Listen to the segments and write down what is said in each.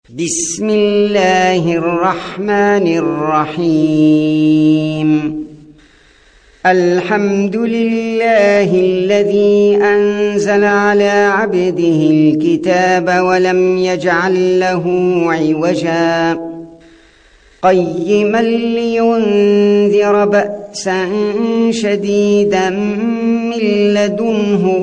بسم الله الرحمن الرحيم. الحمد لله الذي أنزل على عبده الكتاب ولم يجعل له عوجا قيما لينذر بأسا شديدا من لدنه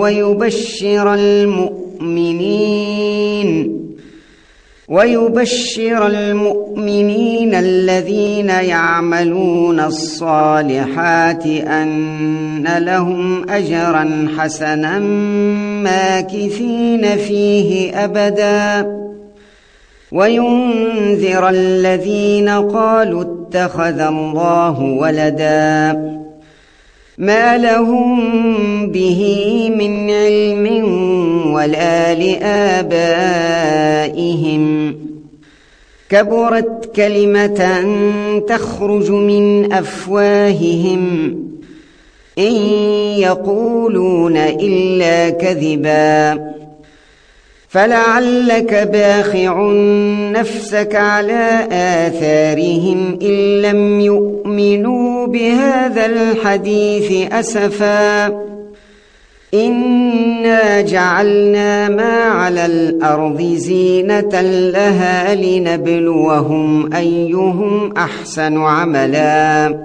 ويبشر المؤمنين الذين يعملون الصالحات أن لهم أجرا حسنا ماكثين فيه أبدا وينذر الذين قالوا اتخذ الله ولدا ما لهم به من علم ولا لآبائهم كبرت كلمة تخرج من أفواههم إن يقولون إلا كذبا فلعلك باخع نفسك على آثارهم إن لم يؤمنوا بهذا الحديث أسفا إنا جعلنا ما على الأرض زينة لها لنبلوهم أيهم أحسن عملا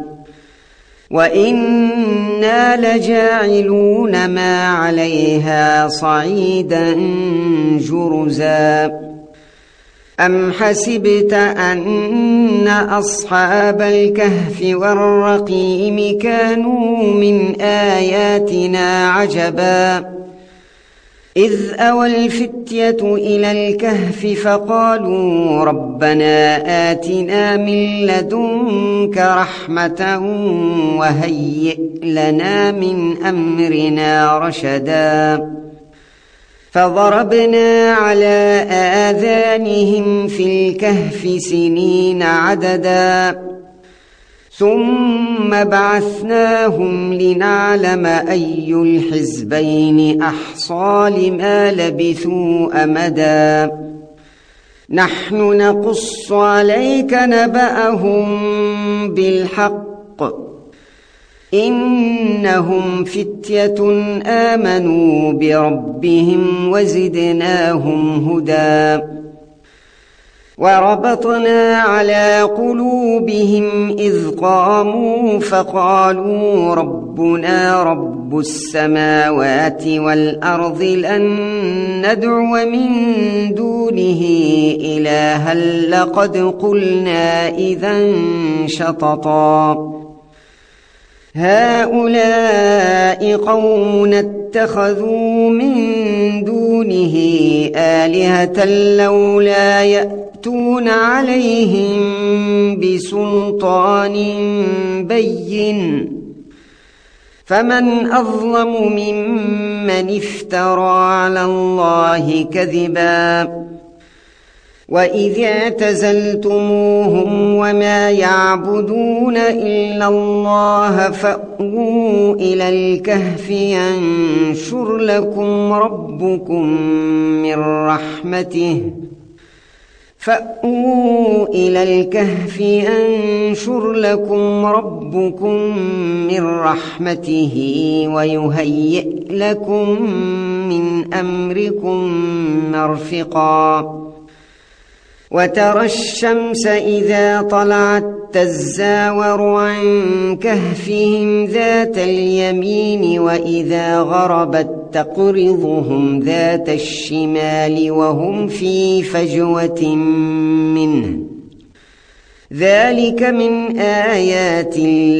وإنا لجاعلون ما عليها صعيدا جرزا أم حسبت أن أصحاب الكهف والرقيم كانوا من آياتنا عجبا إذ أوى الفتية إلى الكهف فقالوا ربنا آتنا من لدنك رحمة وهيئ لنا من أمرنا رشدا فضربنا على آذانهم في الكهف سنين عددا ثم بعثناهم لنعلم أي الحزبين أحصى لما لبثوا أمدا نحن نقص عليك نبأهم بالحق إنهم فتية آمنوا بربهم وزدناهم هدى وربطنا على قلوبهم إذ قاموا فقالوا ربنا رب السماوات والأرض لن ندعو من دونه إلها لقد قلنا إذا شططا هؤلاء قوم اتخذوا من دونه آلهة لولا يأتون عليهم بسلطان بين فمن أظلم ممن افترى على الله كذبا وإذ اعتزلتموهم وما يعبدون إلا الله فأووا إلى الكهف ينشر لكم ربكم من رحمته ويهيئ لكم من أمركم مرفقا وترى الشمس إذا طلعت تزاور عن كهفهم ذات اليمين وإذا غربت تقرضهم ذات الشمال وهم في فجوة منه ذلك من آيات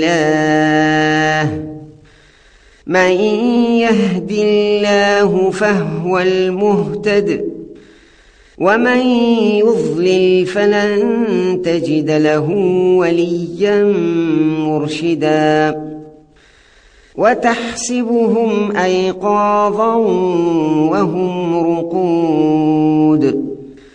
الله من يهد الله فهو المهتد ومن يضلل فلن تجد له وليا مرشدا وتحسبهم أيقاظا وهم رقود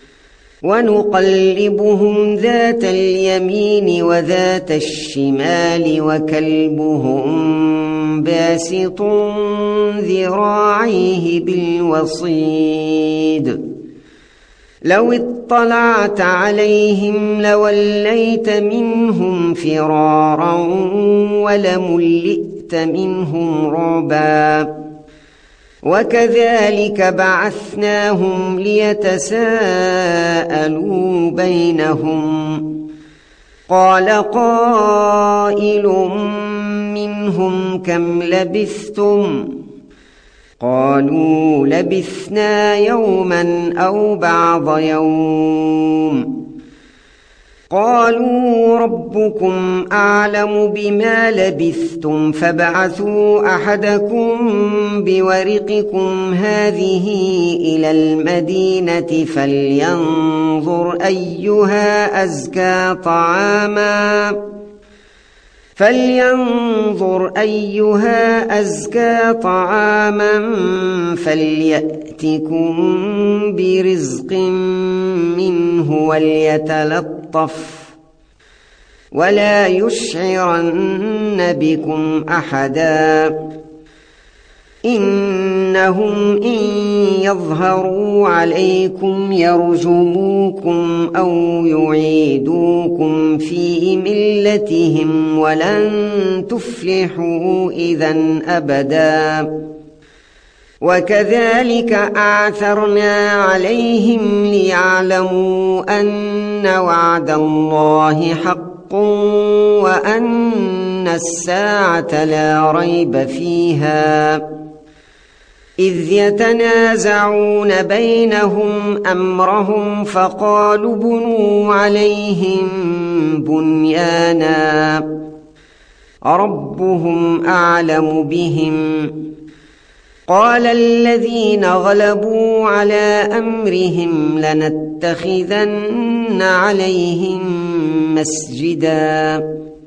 ونقلبهم ذات اليمين وذات الشمال وكلبهم باسط ذراعيه بالوصيد لو اطلعت عليهم لوليت منهم فرارا ولملئت منهم رعبا وكذلك بعثناهم ليتساءلوا بينهم قال قائل منهم كم لبثتم قالوا لبثنا يوما أو بعض يوم قالوا ربكم أعلم بما لبثتم فابعثوا أحدكم بورقكم هذه إلى المدينة فلينظر أيها أزكى طعاما فليأتكم برزق منه وليتلطف ولا يشعرن بكم أحدا إنهم إن يظهروا عليكم يرجموكم أو يعيدوكم في ملتهم ولن تفلحوا إذن أبدا وكذلك أعثرنا عليهم ليعلموا أن وعد الله حق وأن الساعة لا ريب فيها إذ يتنازعون بينهم أمرهم فقالوا بنوا عليهم بنيانا ربهم أعلم بهم قال الذين غلبوا على أمرهم لنتخذن عليهم مسجدا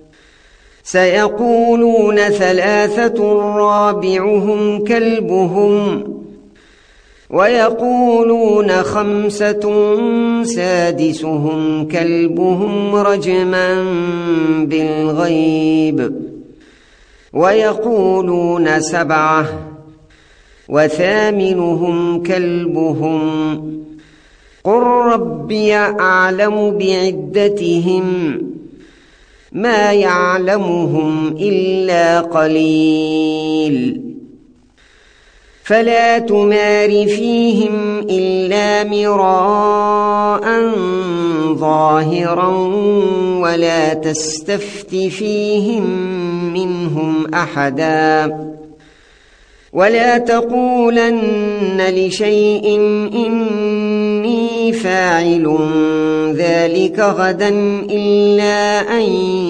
سيقولون ثلاثة رابعهم كلبهم ويقولون خمسة سادسهم كلبهم رجما بالغيب ويقولون سبعة وثامنهم كلبهم قل ربي أعلم بعدتهم ما يعلمهم إلا قليل فلا تمار فيهم إلا مراء ظاهرا ولا تستفت فيهم منهم أحدا ولا تقولن لشيء إني فاعل ذلك غدا إلا أن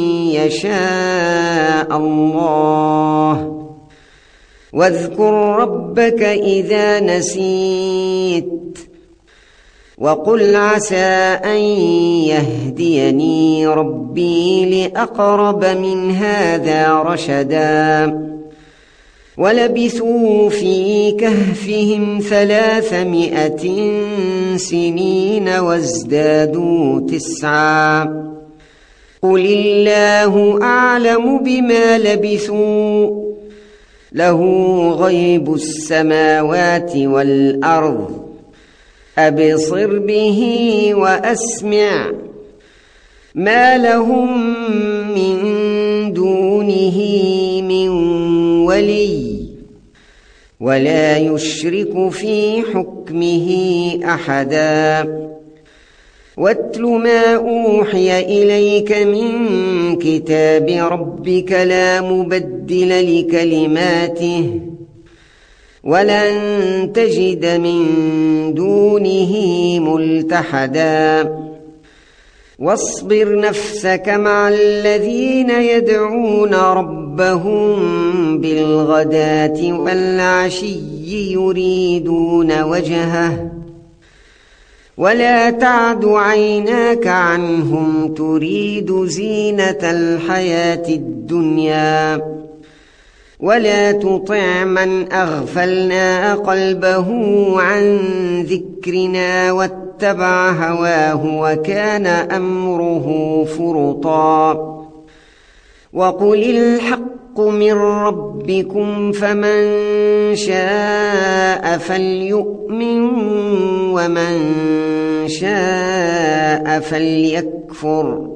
يشاء الله واذكر ربك إذا نسيت وقل عسى أن يهديني ربي لأقرب من هذا رشدا ولبثوا في كهفهم 300 سنين وازدادوا 9 قل الله أعلم بما لبثوا له غيب السماوات والأرض أبصر به وأسمع ما لهم من دونه من ولي ولا يشرك في حكمه أحدا واتل ما أوحي إليك من كتاب ربك لا مبدل لكلماته ولن تجد من دونه ملتحدا واصبر نفسك مع الذين يدعون ربهم بالغداة والعشي يريدون وجهه ولا تعد عيناك عنهم تريد زينة الحياة الدنيا ولا تطع من أغفلنا قلبه عن ذكرنا واتبع هواه وكان أمره فرطا وقل الحق من ربكم فمن شاء فليؤمن ومن شاء فليكفر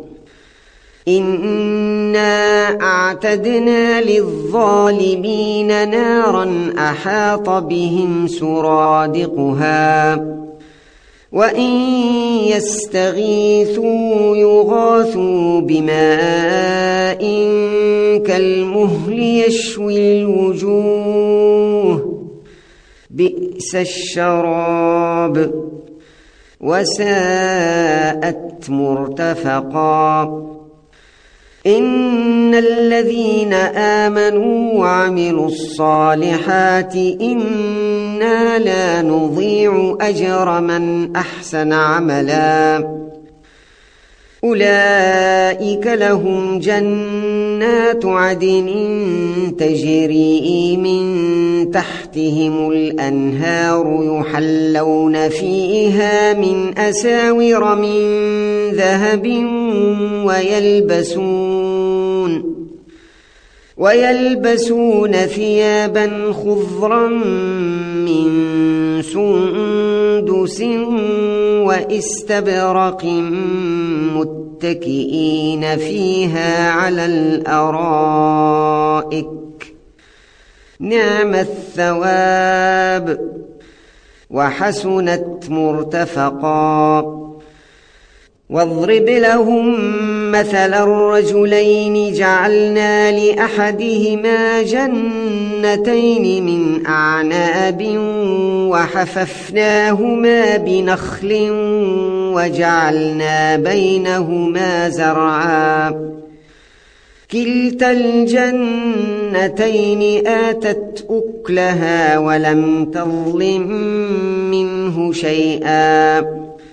إنا أعتدنا للظالمين نارا أحاط بهم سرادقها وإن يستغيثوا يغاثوا بماء كالمهل يشوي الوجوه بئس الشراب وساءت مرتفقا إن الذين آمنوا وعملوا الصالحات إنا لا نضيع أجر من أحسن عملا أولئك لهم جنات عدن تجري من تحتهم الأنهار يحلون فيها من أساور من ذهب ويلبسون ثيابا خضرا من سندس واستبرق متكئين فيها على الأرائك نعم الثواب وحسنت مرتفقا واضرب لهم مثل الرجلين جعلنا لأحدهما جنتين من أعناب وحففناهما بنخل وجعلنا بينهما زرعا كلتا الجنتين آتت أكلها ولم تظلم منه شيئا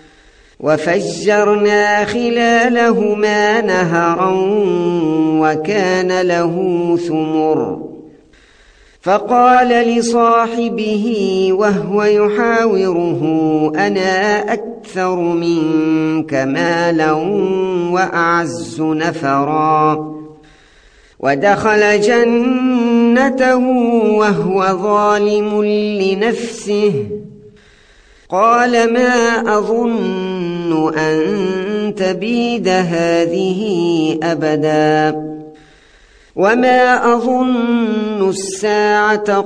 وفجرنا خلالهما نهرا وكان له ثمر فقال لصاحبه وهو يحاوره أنا أكثر منك مالا وأعز نفرا ودخل جنته وهو ظالم لنفسه قال ما أظن أن تبيد هذه أبدا وما أظن الساعة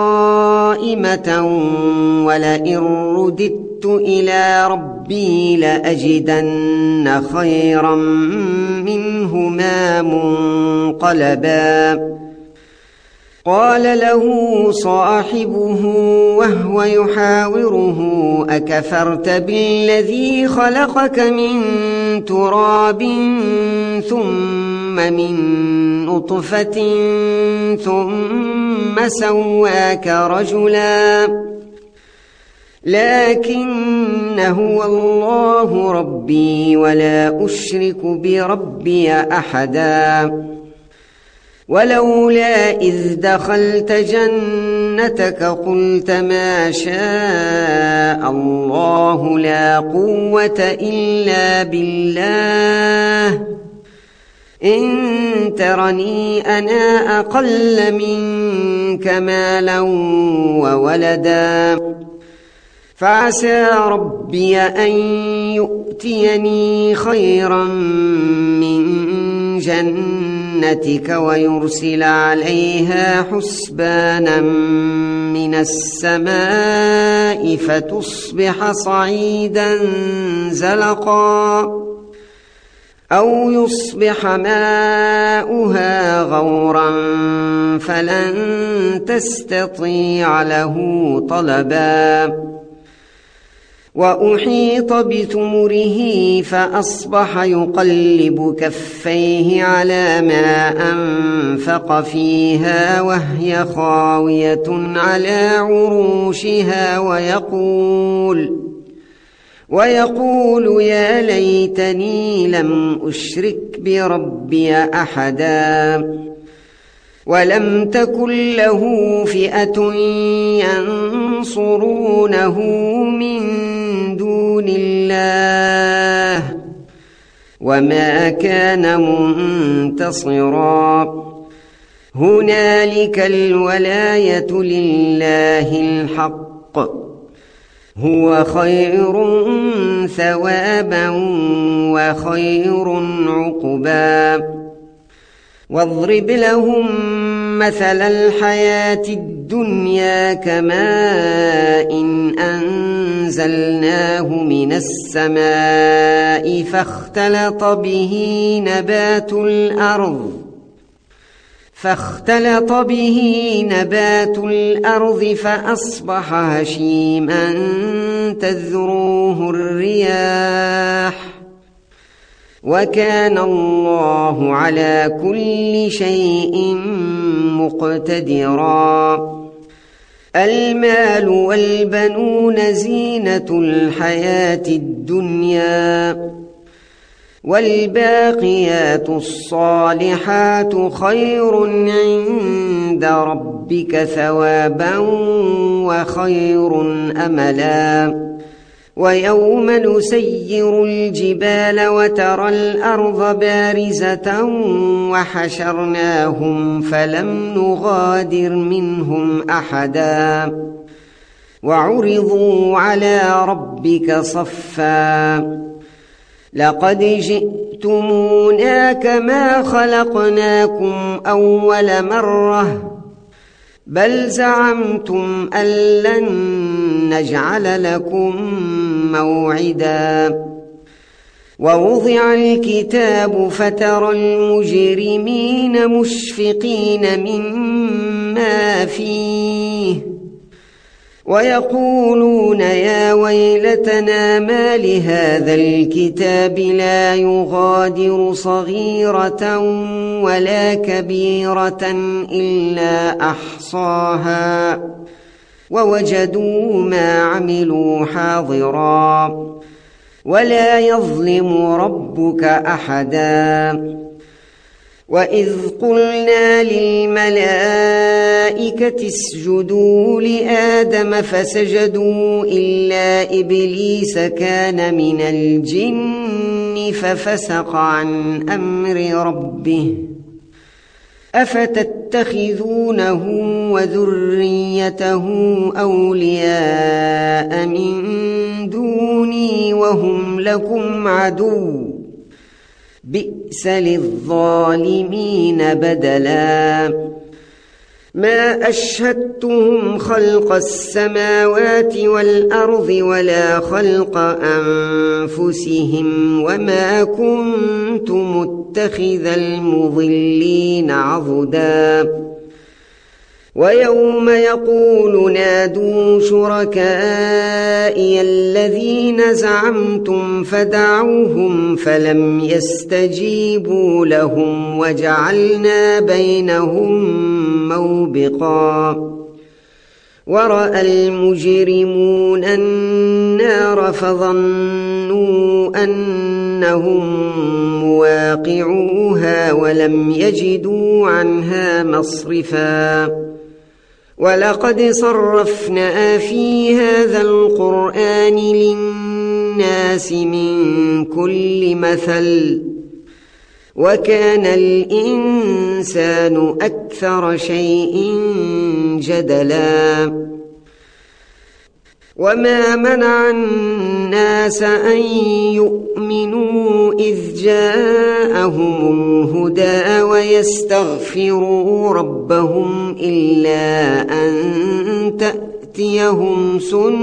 قائمة ولئن رددت إلى ربي لأجدن خيرا منهما منقلبا قال له صاحبه وهو يحاوره أكفرت بالذي خلقك من تراب ثم من نطفة ثم سواك رجلا لكن هو الله ربي ولا أشرك بربي أحدا ولولا إذ دخلت جنتك قلت ما شاء الله لا قوة إلا بالله إن ترني أنا أقل منك مالا وولدا فعسى ربي أن يؤتيني خيرا من جنتك ويرسل عليها حسبانا من السماء فتصبح صعيدا زلقا أو يصبح ماؤها غورا فلن تستطيع له طلبا وأحيط بثمره فأصبح يقلب كفيه على ما أنفق فيها وهي خاوية على عروشها ويقول يا ليتني لم أشرك بربي أحدا ولم تكن له فئة ينصرونه من دون الله وما كان منتصرا هنالك الولاية لله الحق هو خير ثوابا وخير عقبا واضرب لهم مثل الحياة الدنيا كماء إن أنزلناه من السماء فاختلط به نبات الأرض فأصبح هشيما تذروه الرياح وكان الله على كل شيء مقتدرا المال والبنون زينة الحياة الدنيا والباقيات الصالحات خير عند ربك ثوابا وخير أملا ويوم نسير الجبال وترى الأرض بارزة وحشرناهم فلم نغادر منهم أحدا وعرضوا على ربك صفا لقد جئتمونا كما خلقناكم أول مرة بل زعمتم أن لن نجعل لكم موعدا ووضع الكتاب فترى المجرمين مشفقين مما فيه ويقولون يا ويلتنا ما لهذا الكتاب لا يغادر صغيرة ولا كبيرة إلا أحصاها ووجدوا ما عملوا حاضرا ولا يظلم ربك أحدا وإذ قلنا للملائكة اسجدوا لآدم فسجدوا إلا إبليس كان من الجن ففسق عن أمر ربه أفتتخذونه وذريته أولياء من دوني وهم لكم عدو بئس للظالمين بدلا ما أشهدتهم خلق السماوات والأرض ولا خلق أنفسهم وما كنت متخذ المضلين عضدا ويوم يقول نادوا شركائي الذين زعمتم فدعوهم فلم يستجيبوا لهم وجعلنا بينهم موبقا ورأى المجرمون النار فظنوا أنهم مواقعوها ولم يجدوا عنها مصرفا ولقد صرفنا في هذا القرآن للناس من كل مثل وكان الإنسان أكثر شيء جدلا وما منع الناس أن يؤمنوا إذ جاءهم الهدى ويستغفروا ربهم إلا أن تأتيهم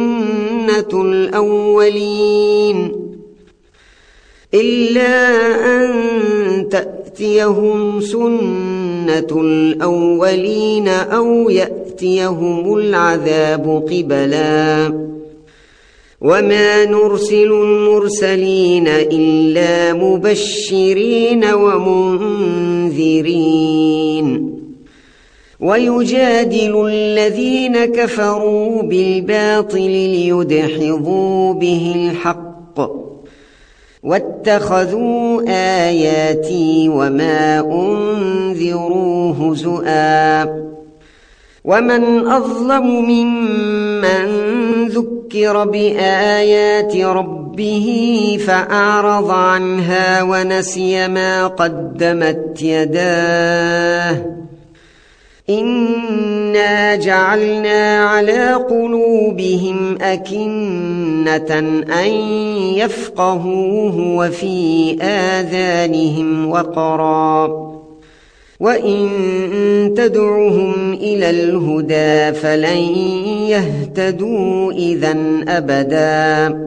سنة الأولين أو يأتيهم العذاب قبلا وما نرسل المرسلين إلا مبشرين ومنذرين ويجادل الذين كفروا بالباطل ليدحضوا به الحق واتخذوا آياتي وما أنذروا هزؤا ومن أظلم ممن ذكر بآيات ربه فأعرض عنها ونسي ما قدمت يداه إنا جعلنا على قلوبهم أكنة أن يفقهوه وفي آذانهم وقرا وإن تدعهم إلى الهدى فلن يهتدوا إذن أبدا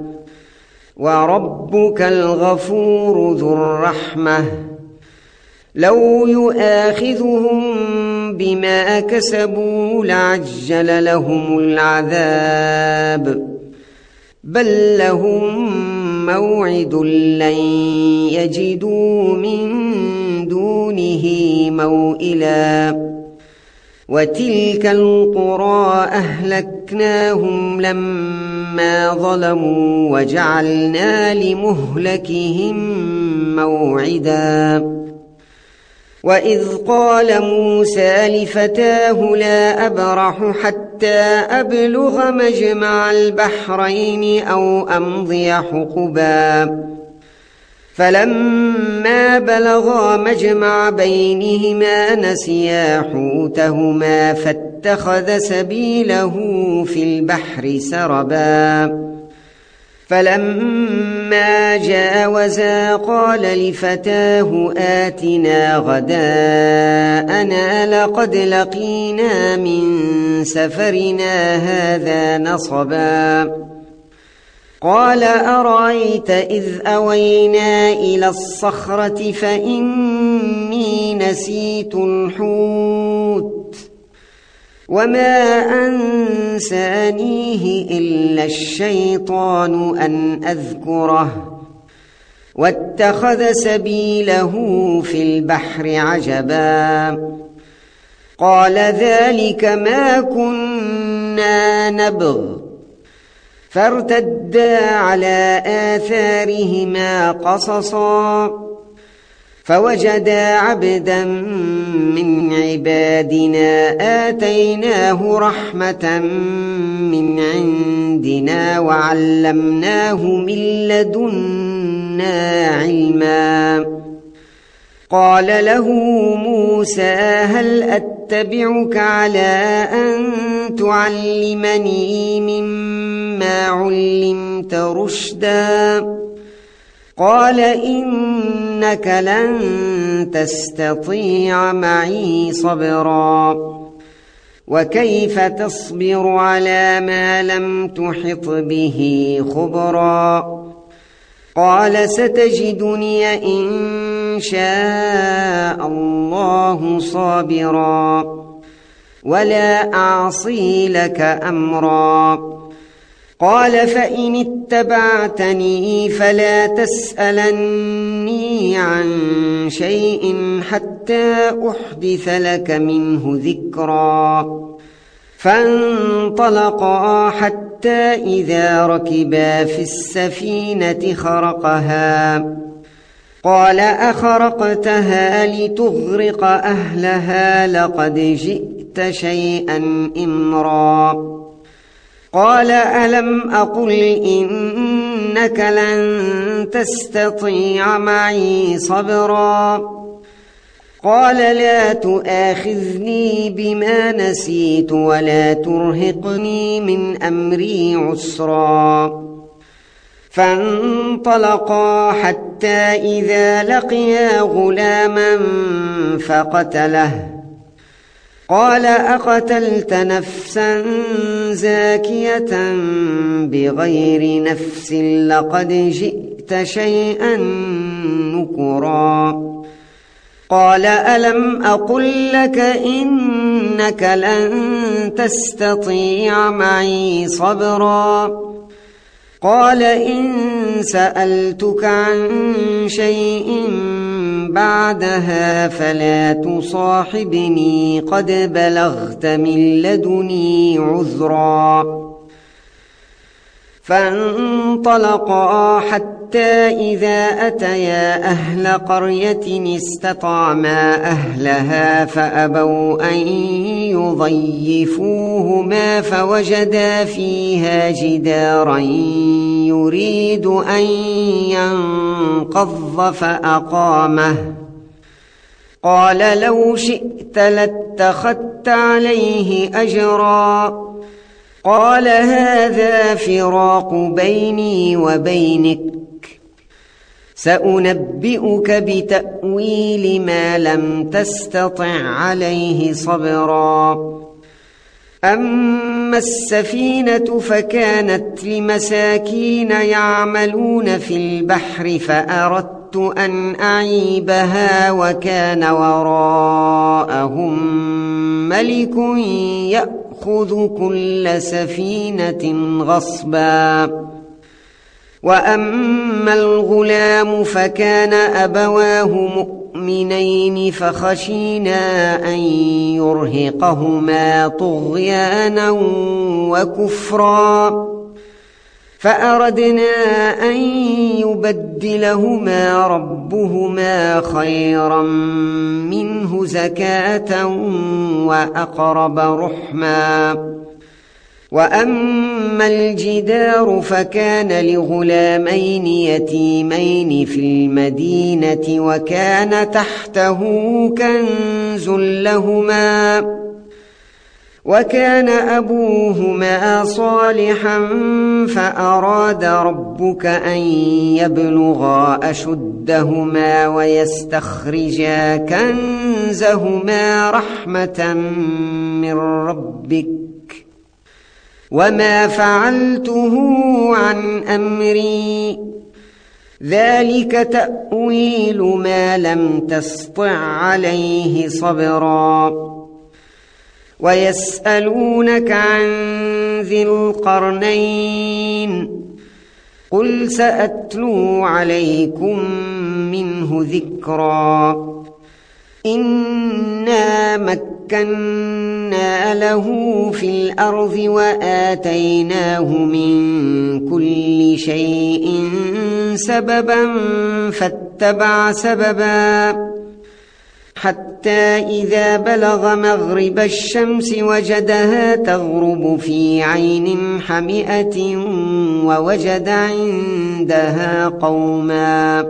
وربك الغفور ذو الرحمة لو يؤاخذهم بما كسبوا لعجل لهم العذاب بل لهم موعد لن يجدوا من دونه موئلا وتلك القرى أهلكناهم لما ظلموا وجعلنا لمهلكهم موعدا وإذ قال موسى لفتاه لا أبرح حتى أبلغ مجمع البحرين أو أمضي حقبا فلما بلغا مجمع بينهما نسيا حوتهما فاتخذ سبيله في البحر سربا فلما جاوزا قال لفتاه آتنا غداءنا لقد لقينا من سفرنا هذا نصبا قال أرأيت إذ أوينا إلى الصخرة فإني نسيت الحوت وما أنسانيه إلا الشيطان أن أذكره واتخذ سبيله في البحر عجبا قال ذلك ما كنا نبغ فارتدا على آثارهما قصصا فوجدا عبدا من عبادنا آتيناه رحمة من عندنا وعلمناه من لدنا علما قال له موسى هل أتبعك على أن تعلمني مما علمت رشدا قال إنك لن تستطيع معي صبرا وكيف تصبر على ما لم تحط به خبرا قال ستجدني إن شاء الله صابرا ولا أعصي لك أمرا قال فإن اتبعتني فلا تسألني عن شيء حتى أحدث لك منه ذكرا فانطلقا حتى إذا ركبا في السفينة خرقها قال أخرقتها لتغرق أهلها لقد جئت شيئا إمرا قال ألم أقل إنك لن تستطيع معي صبرا قال لا تؤاخذني بما نسيت ولا ترهقني من أمري عسرا فانطلقا حتى إذا لقيا غلاما فقتله قال أقتلت نفسا زاكية بغير نفس لقد جئت شيئا نكرا قال ألم أقل لك إنك لن تستطيع معي صبرا قال إن سألتك عن شيء بعدها فلا تصاحبني قد بلغت من لدني عذرا فانطلقا حتى إذا أتيا أهل قرية استطعما أهلها فأبوا أن يضيفوهما فوجدا فيها جدارا يريد أن ينقض فأقامه قال لو شئت اتخذت عليه أجرا قال هذا فراق بيني وبينك سأنبئك بتأويل ما لم تستطع عليه صبرا أما السفينة فكانت لمساكين يعملون في البحر فأردت أن أعيبها وكان وراءهم ملك يأخذ كل سفينة غصبا وأما الغلام فكان أبواه مؤمنين فخشينا أن يرهقهما طغيانا وكفرا فأردنا أن يبدلهما ربهما خيرا منه زكاة وأقرب رحما وأما الجدار فكان لغلامين يتيمين في المدينة وكان تحته كنز لهما وكان أبوهما صالحا فأراد ربك أن يبلغا أشدهما ويستخرجا كنزهما رحمة من ربك وما فعلته عن أمري ذلك تأويل ما لم تسطع عليه صبرا ويسألونك عن ذي القرنين قل سأتلو عليكم منه ذكرا إنا مكنا له في الأرض وآتيناه من كل شيء سببا فاتبع سببا حتى إذا بلغ مغرب الشمس وجدها تغرب في عين حمئة ووجد عندها قوما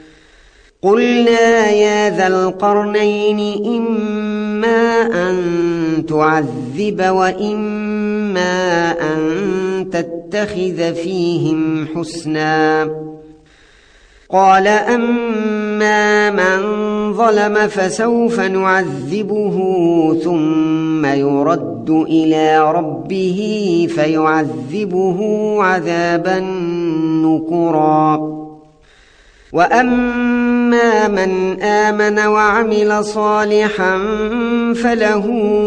قلنا يا ذا القرنين إما أن تعذب وإما أن تتخذ فيهم حسنا قال أما من ظلم فسوف نعذبه ثم يرد إلى ربه فيعذبه عذابا نكرا وأما من آمن وعمل صالحا فله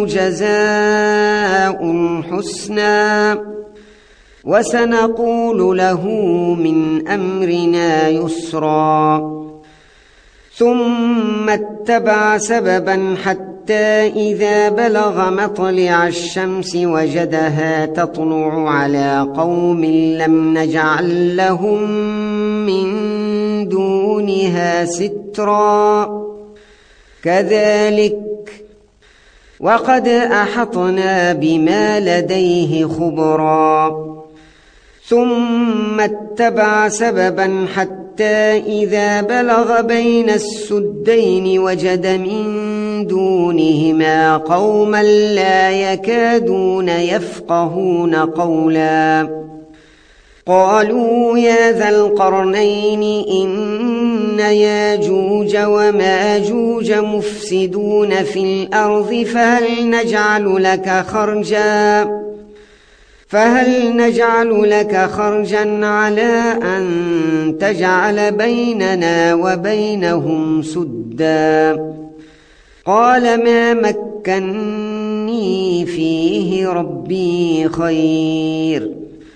جزاء الحسنى وسنقول له من أمرنا يسرا ثم اتبع سببا حتى إذا بلغ مطلع الشمس وجدها تطلع على قوم لم نجعل لهم من دونها سترا كذلك وقد أحطنا بما لديه خبرا ثم اتبع سببا حتى إذا بلغ بين السدين وجد من دونهما قوما لا يكادون يفقهون قولا قالوا يا ذا القرنين إن ياجوج وماجوج مفسدون في الأرض فهل نجعل لك خرجا على أن تجعل بيننا وبينهم سدا قال ما مكني فيه ربي خير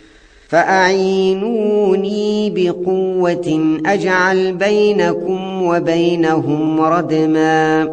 فأعينوني بقوة أجعل بينكم وبينهم ردما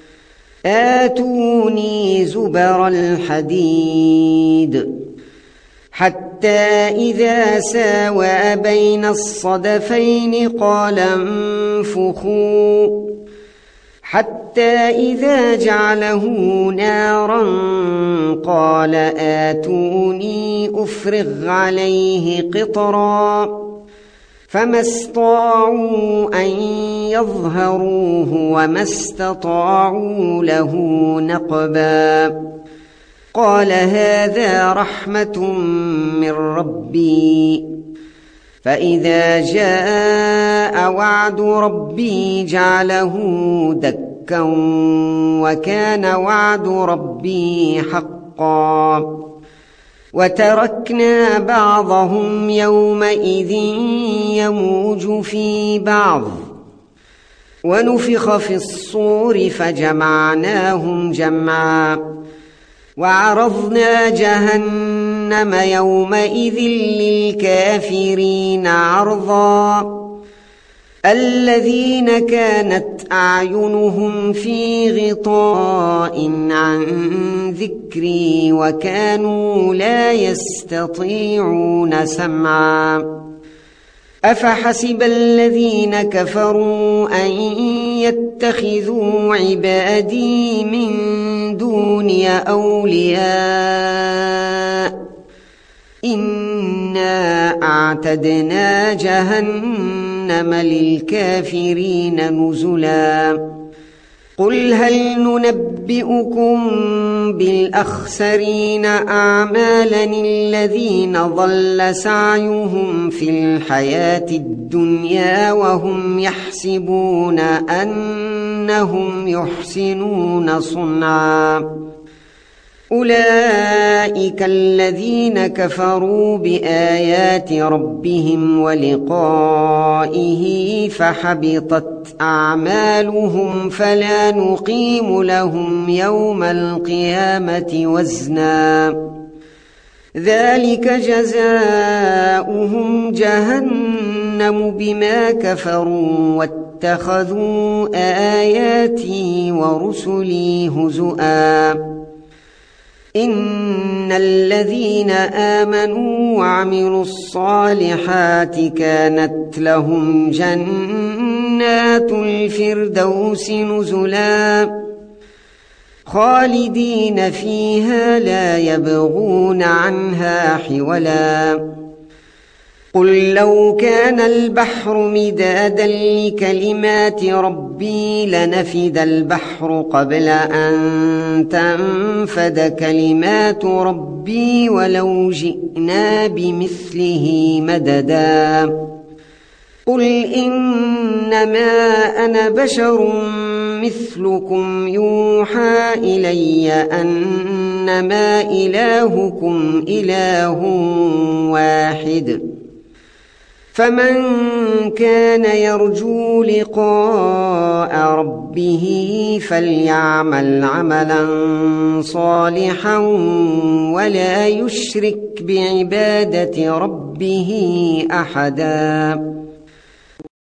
آتوني زبر الحديد حتى إذا ساوى بين الصدفين قال انفخوا حتى إذا جعله نارا قال آتوني أفرغ عليه قطرا فما استطاعوا أن يظهروه وما استطاعوا له نقبا قال هذا رحمة من ربي فإذا جاء وعد ربي جعله دكا وكان وعد ربي حقا وتركنا بعضهم يومئذ يموج في بعض ونفخ في الصور فجمعناهم جمعا وعرضنا جهنم يومئذ للكافرين عرضا الذين كانت أعينهم في غطاء عن ذكري وكانوا لا يستطيعون سمعا أفحسب الذين كفروا أن يتخذوا عبادي من دوني أولياء إنا أعتدنا جهنم للكافرين نزلا قل هل ننبئكم بالأخسرين أعمالا الذين ضل سعيهم في الحياة الدنيا وهم يحسبون أنهم يحسنون صنعا أولئك الذين كفروا بآيات ربهم ولقائه فحبطت أعمالهم فلا نقيم لهم يوم القيامة وزنا ذلك جزاؤهم جهنم بما كفروا واتخذوا آياتي ورسلي هزؤا إن الذين آمنوا وعملوا الصالحات كانت لهم جنات الفردوس نزلا خالدين فيها لا يبغون عنها حولا قل لو كان البحر مدادا لكلمات ربي لنفد البحر قبل أن تنفد كلمات ربي ولو جئنا بمثله مددا قل إنما أنا بشر مثلكم يوحى إلي أنما إلهكم إله واحد فمن كان يرجو لقاء ربه فليعمل عملا صالحا ولا يشرك بعبادة ربه أحدا